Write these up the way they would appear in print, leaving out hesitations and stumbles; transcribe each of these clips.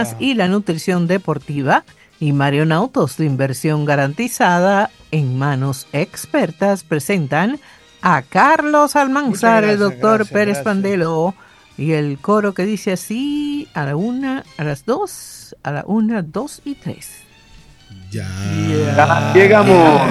y la nutrición deportiva, y Marion Autos de inversión garantizada en manos expertas presentan a Carlos Almanzar, el doctor Pérez Pandelo, y el coro que dice así: a la una, a las dos, a la una, dos y tres. Ya Llegamos.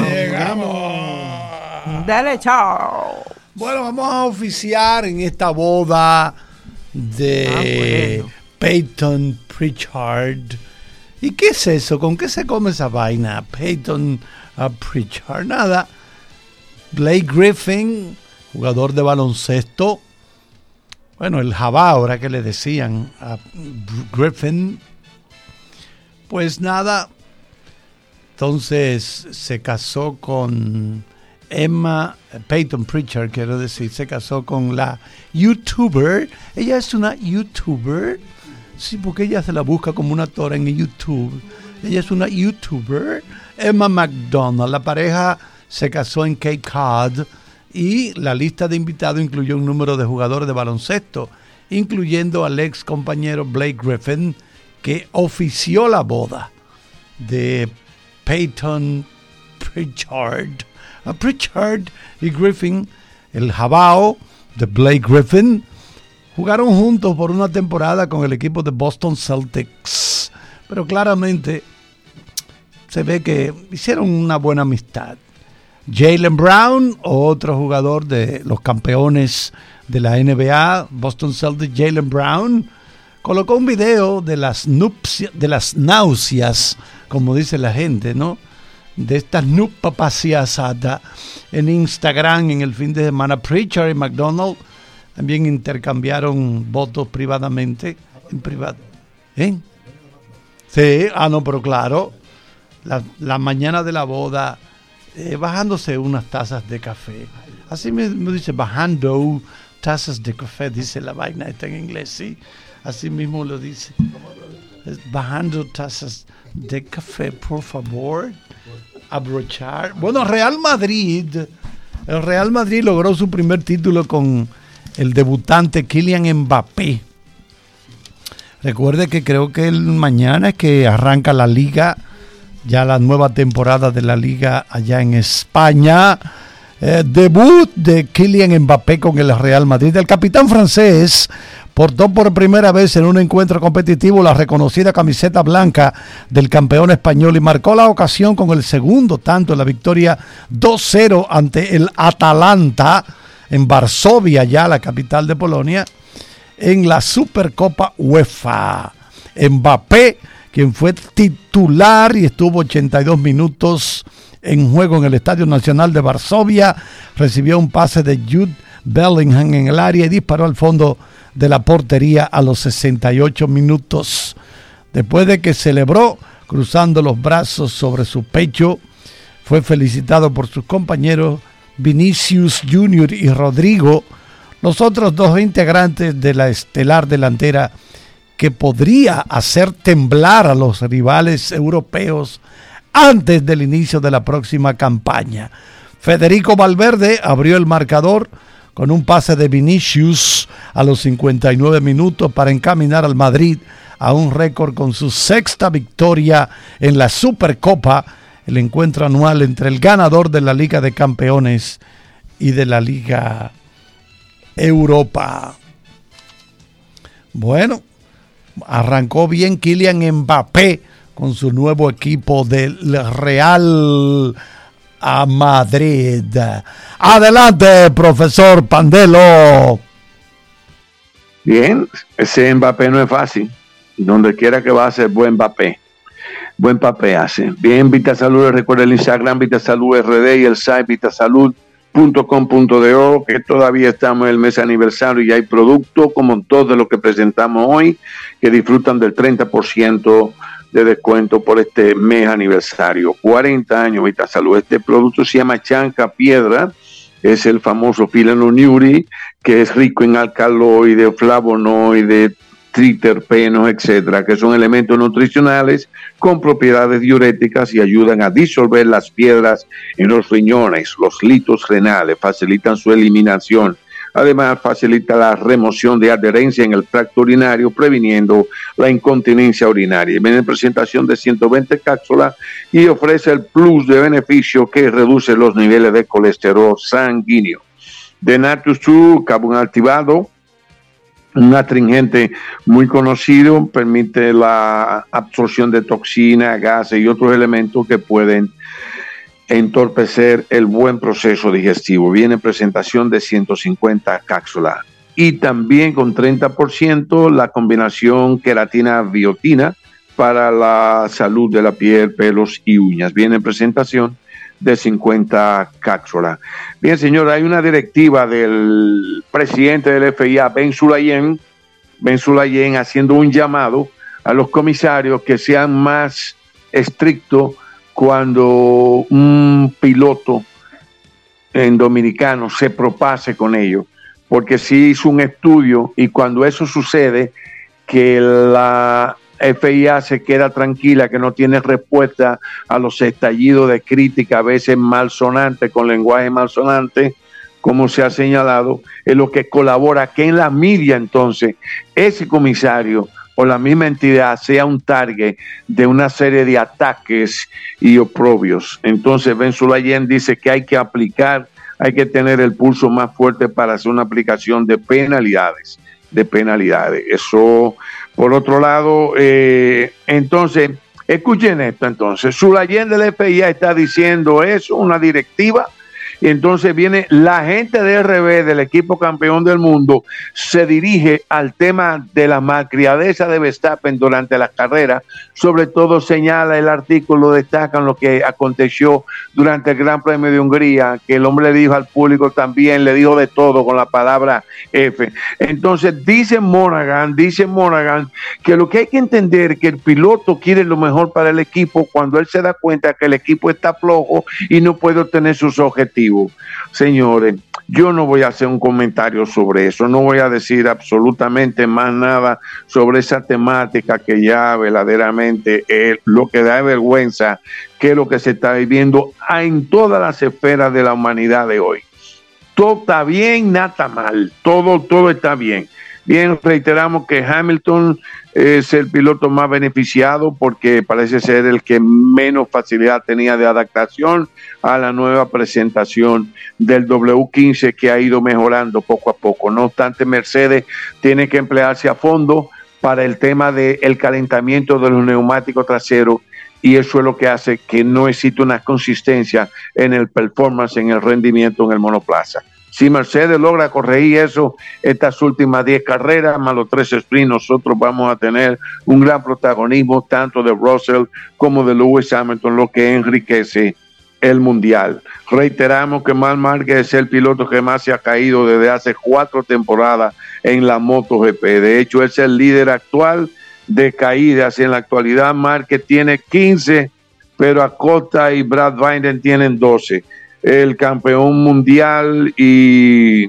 Dale, chao. Bueno, vamos a oficiar en esta boda de Peyton Pritchard. ¿Y qué es eso? ¿Con qué se come esa vaina? Peyton Pritchard. Nada. Blake Griffin, jugador de baloncesto. Bueno, el Jabá, ahora que le decían a Griffin. Pues nada. Entonces se casó con Peyton Pritchard, quiero decir, se casó con la YouTuber. Ella es una YouTuber. Sí, porque ella se la busca como una tora en YouTube. Ella es una YouTuber. Emma McDonald. La pareja se casó en Cape Cod y la lista de invitados incluyó un número de jugadores de baloncesto, incluyendo al ex compañero Blake Griffin, que ofició la boda de Peyton Pritchard. Pritchard y Griffin, el jabao de Blake Griffin, jugaron juntos por una temporada con el equipo de Boston Celtics, pero claramente se ve que hicieron una buena amistad. Jaylen Brown, otro jugador de los campeones de la NBA, Boston Celtics, Jaylen Brown, colocó un video de las náuseas, como dice la gente, ¿no? De estas nupapasiasata en Instagram en el fin de semana. Pritchard y McDonald también intercambiaron votos privadamente, en privado. Sí, no, pero claro, la mañana de la boda, bajándose unas tazas de café. Así me dice, bajando tazas de café, dice la vaina, está en inglés, sí. Así mismo lo dice. Bajando tazas de café, por favor. Abrochar. Bueno, el Real Madrid logró su primer título con el debutante Kylian Mbappé. Recuerde que creo que mañana es que arranca la liga, ya la nueva temporada de la liga allá en España. Debut de Kylian Mbappé con el Real Madrid. El capitán francés portó por primera vez en un encuentro competitivo la reconocida camiseta blanca del campeón español y marcó la ocasión con el segundo tanto en la victoria 2-0 ante el Atalanta en Varsovia, ya la capital de Polonia, en la Supercopa UEFA. Mbappé, quien fue titular y estuvo 82 minutos en juego en el Estadio Nacional de Varsovia, recibió un pase de Jude Bellingham en el área y disparó al fondo de la portería a los 68 minutos. Después de que celebró cruzando los brazos sobre su pecho, fue felicitado por sus compañeros Vinicius Junior y Rodrigo, los otros dos integrantes de la estelar delantera que podría hacer temblar a los rivales europeos antes del inicio de la próxima campaña. Federico Valverde abrió el marcador con un pase de Vinicius a los 59 minutos para encaminar al Madrid a un récord con su sexta victoria en la Supercopa, el encuentro anual entre el ganador de la Liga de Campeones y de la Liga Europa. Bueno, arrancó bien Kylian Mbappé con su nuevo equipo del Real Madrid. Adelante, profesor Pandelo. Bien, ese Mbappé no es fácil. Donde quiera que va a ser buen Mbappé. Buen papel hace. Bien, Vitasalud, recuerda el Instagram Vitasalud RD y el site vitasalud.com.do, que todavía estamos en el mes aniversario y hay productos como todos los que presentamos hoy que disfrutan del 30% de descuento por este mes aniversario. 40 años Vitasalud. Este producto se llama Chanca Piedra, es el famoso Filanoniuri, que es rico en alcaloides, flavonoides, triterpenos, etcétera, que son elementos nutricionales con propiedades diuréticas y ayudan a disolver las piedras en los riñones, los litos renales, facilitan su eliminación, Además, facilita la remoción de adherencia en el tracto urinario, previniendo la incontinencia urinaria. Viene en presentación de 120 cápsulas y ofrece el plus de beneficio que reduce los niveles de colesterol sanguíneo. De Natus 2, carbón activado, un astringente muy conocido, permite la absorción de toxinas, gases y otros elementos que pueden entorpecer el buen proceso digestivo. Viene en presentación de 150 cápsulas. Y también con 30% la combinación queratina-biotina para la salud de la piel, pelos y uñas. Viene en presentación de 50 cápsulas. Bien, señor, hay una directiva del presidente del FIA, Ben Sulayem, haciendo un llamado a los comisarios que sean más estrictos cuando un piloto en dominicano se propase con ellos, porque sí hizo un estudio y cuando eso sucede, que la FIA se queda tranquila, que no tiene respuesta a los estallidos de crítica, a veces malsonante, con lenguaje malsonante, como se ha señalado, es lo que colabora que en la media entonces ese comisario o la misma entidad sea un target de una serie de ataques y oprobios. Entonces Ben Sulayem dice que hay que tener el pulso más fuerte para hacer una aplicación de penalidades. Eso, por otro lado, entonces, escuchen esto entonces, Sulayem del FIA está diciendo eso, una directiva. Y entonces viene la gente de RB, del equipo campeón del mundo, se dirige al tema de la malcriadeza de Verstappen durante la carrera. Sobre todo señala el artículo, destacan lo que aconteció durante el Gran Premio de Hungría, que el hombre le dijo al público también, le dijo de todo con la palabra F. Entonces dice Monaghan que lo que hay que entender es que el piloto quiere lo mejor para el equipo cuando él se da cuenta que el equipo está flojo y no puede obtener sus objetivos. Señores, yo no voy a hacer un comentario sobre eso, no voy a decir absolutamente más nada sobre esa temática que ya verdaderamente es lo que da vergüenza, que es lo que se está viviendo en todas las esferas de la humanidad de hoy. Todo está bien, nada está mal, todo está bien. Bien, reiteramos que Hamilton es el piloto más beneficiado porque parece ser el que menos facilidad tenía de adaptación a la nueva presentación del W15, que ha ido mejorando poco a poco. No obstante, Mercedes tiene que emplearse a fondo para el tema del calentamiento de los neumáticos traseros, y eso es lo que hace que no exista una consistencia en el performance, en el rendimiento en el monoplaza. Si Mercedes logra corregir eso, estas últimas 10 carreras, más los 3 sprints, nosotros vamos a tener un gran protagonismo, tanto de Russell como de Lewis Hamilton, lo que enriquece el mundial. Reiteramos que Marc Márquez es el piloto que más se ha caído desde hace 4 temporadas en la MotoGP. De hecho, es el líder actual de caídas. En la actualidad, Márquez tiene 15, pero Acosta y Brad Binder tienen 12. El campeón mundial y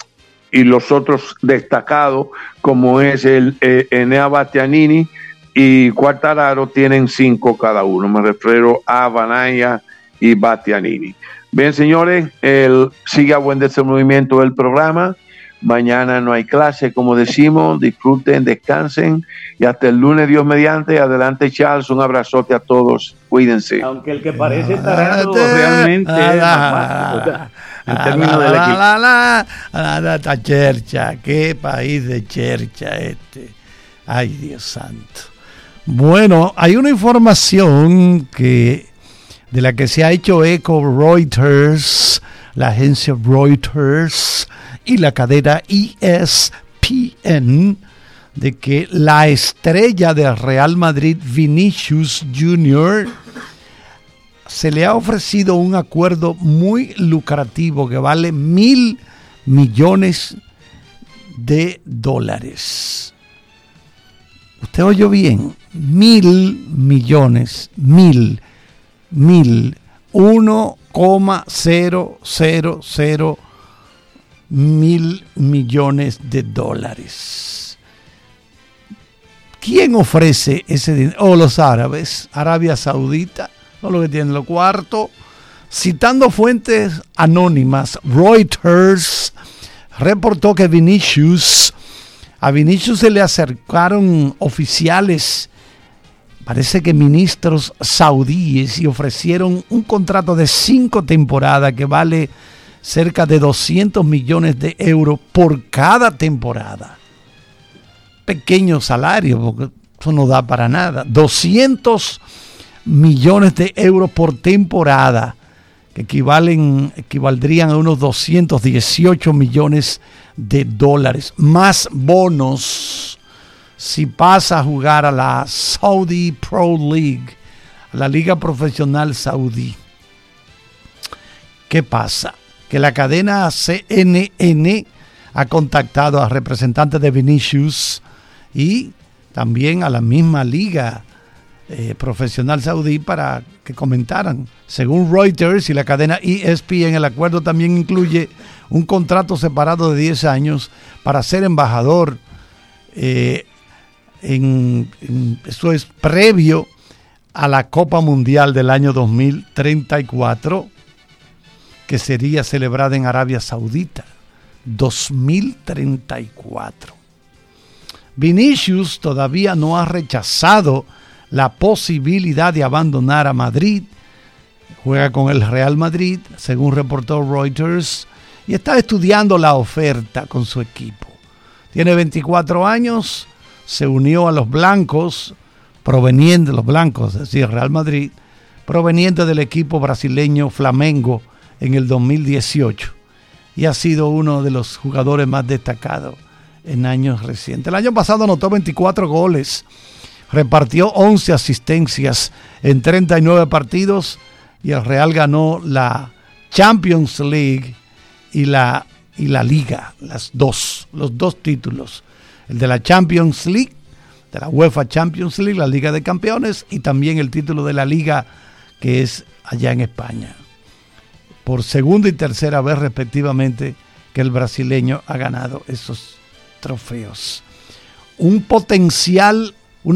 los otros destacados, como es el Enea Bastianini y Quartararo, tienen 5 cada uno. Me refiero a Banaya y Bastianini. Bien, señores, siga buen desenvolvimiento del programa. Mañana no hay clase, como decimos. Disfruten, descansen y hasta el lunes, Dios mediante. Adelante, Charles, un abrazote a todos, cuídense. Aunque el que parece tarado realmente es más fácil, en términos del equipo. Chercha, qué país de chercha este. Ay, Dios santo. Bueno, hay una información de la que se ha hecho eco Reuters, la agencia Reuters y la cadena ESPN, de que la estrella del Real Madrid, Vinicius Jr., se le ha ofrecido un acuerdo muy lucrativo que vale $1,000 millones. Usted oyó bien, 1,000 millones, 1,000 millones de dólares. ¿Quién ofrece ese dinero? Los árabes, Arabia Saudita, son los que tienen los cuartos. Citando fuentes anónimas, Reuters reportó que a Vinicius se le acercaron oficiales, parece que ministros saudíes, y ofrecieron un contrato de 5 temporadas que vale cerca de 200 millones de euros por cada temporada. Pequeño salario, porque eso no da para nada. 200 millones de euros por temporada, que equivaldrían a unos 218 millones de dólares, más bonos si pasa a jugar a la Saudi Pro League, a la liga profesional saudí. ¿Qué pasa? Que la cadena CNN ha contactado a representantes de Vinicius y también a la misma liga profesional saudí para que comentaran. Según Reuters y la cadena ESPN, el acuerdo también incluye un contrato separado de 10 años para ser embajador. Eso es previo a la Copa Mundial del año 2034, que sería celebrada en Arabia Saudita. 2034. Vinicius todavía no ha rechazado la posibilidad de abandonar a Madrid. Juega con el Real Madrid, según reportó Reuters, y está estudiando la oferta con su equipo. Tiene 24 años, se unió a los blancos, es decir, Real Madrid, proveniente del equipo brasileño Flamengo en el 2018, y ha sido uno de los jugadores más destacados en años recientes. El año pasado anotó 24 goles, repartió 11 asistencias en 39 partidos, y el Real ganó la Champions League y la Liga, los dos títulos, el de la Champions League, de la UEFA Champions League, la Liga de Campeones, y también el título de la Liga, que es allá en España. Por segunda y tercera vez respectivamente que el brasileño ha ganado esos trofeos. Una potencial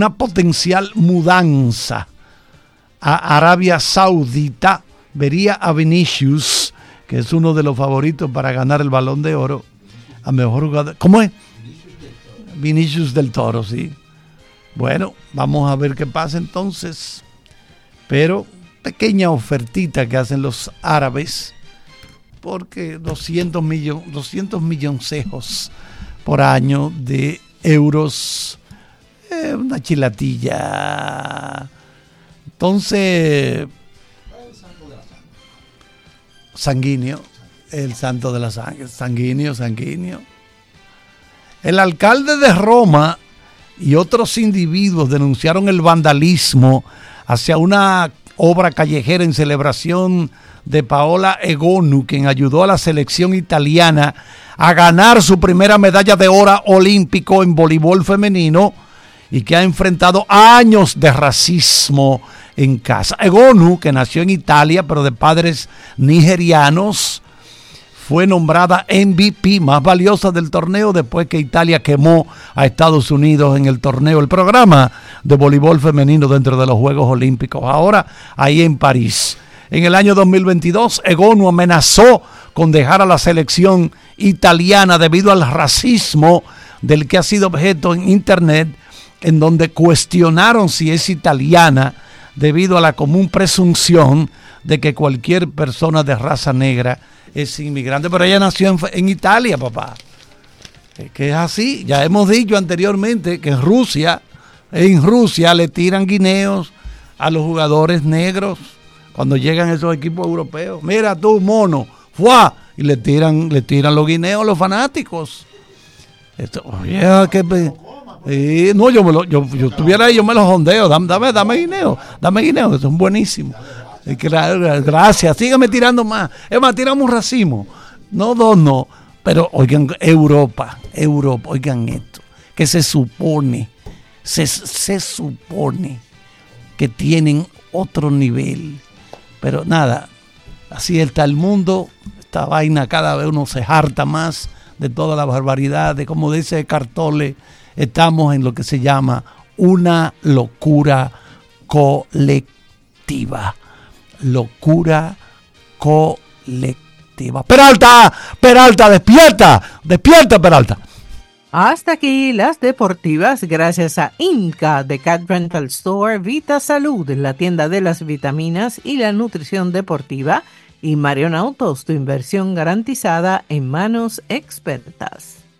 mudanza a Arabia Saudita vería a Vinicius, que es uno de los favoritos para ganar el Balón de Oro, a mejor jugador. ¿Cómo es? Vinicius del Toro, sí. Bueno, vamos a ver qué pasa entonces. Pero pequeña ofertita que hacen los árabes, porque 200 milloncejos por año de euros, una chilatilla. Entonces, sanguíneo, el santo de la sangre, sanguíneo. El alcalde de Roma y otros individuos denunciaron el vandalismo hacia una obra callejera en celebración de Paola Egonu, quien ayudó a la selección italiana a ganar su primera medalla de oro olímpico en voleibol femenino y que ha enfrentado años de racismo en casa. Egonu, que nació en Italia pero de padres nigerianos, fue nombrada MVP más valiosa del torneo después que Italia quemó a Estados Unidos en el torneo, el programa de voleibol femenino dentro de los Juegos Olímpicos, ahora ahí en París. En el año 2022, Egonu amenazó con dejar a la selección italiana debido al racismo del que ha sido objeto en internet, en donde cuestionaron si es italiana debido a la común presunción de que cualquier persona de raza negra es inmigrante, pero ella nació en Italia, papá. Que es así. Ya hemos dicho anteriormente que en Rusia le tiran guineos a los jugadores negros cuando llegan esos equipos europeos. Mira tú, mono, ¡fua! Y le tiran los guineos a los fanáticos. Esto, no, yo estuviera ahí, yo me los ondeo. Dame guineo, que son buenísimos. Gracias, sígueme tirando más. Es más, tiramos racimo. No. Pero oigan, Europa, oigan esto, que se supone que tienen otro nivel. Pero nada, así está el mundo. Esta vaina cada vez uno se harta más de toda la barbaridad. De como dice Cartole, estamos en lo que se llama una locura colectiva. Locura colectiva. deportiva. Peralta, despierta, Peralta. Hasta aquí las deportivas, gracias a Inca de Cat Rental Store, Vita Salud, la tienda de las vitaminas y la nutrición deportiva, y Marion Autos, tu inversión garantizada en manos expertas.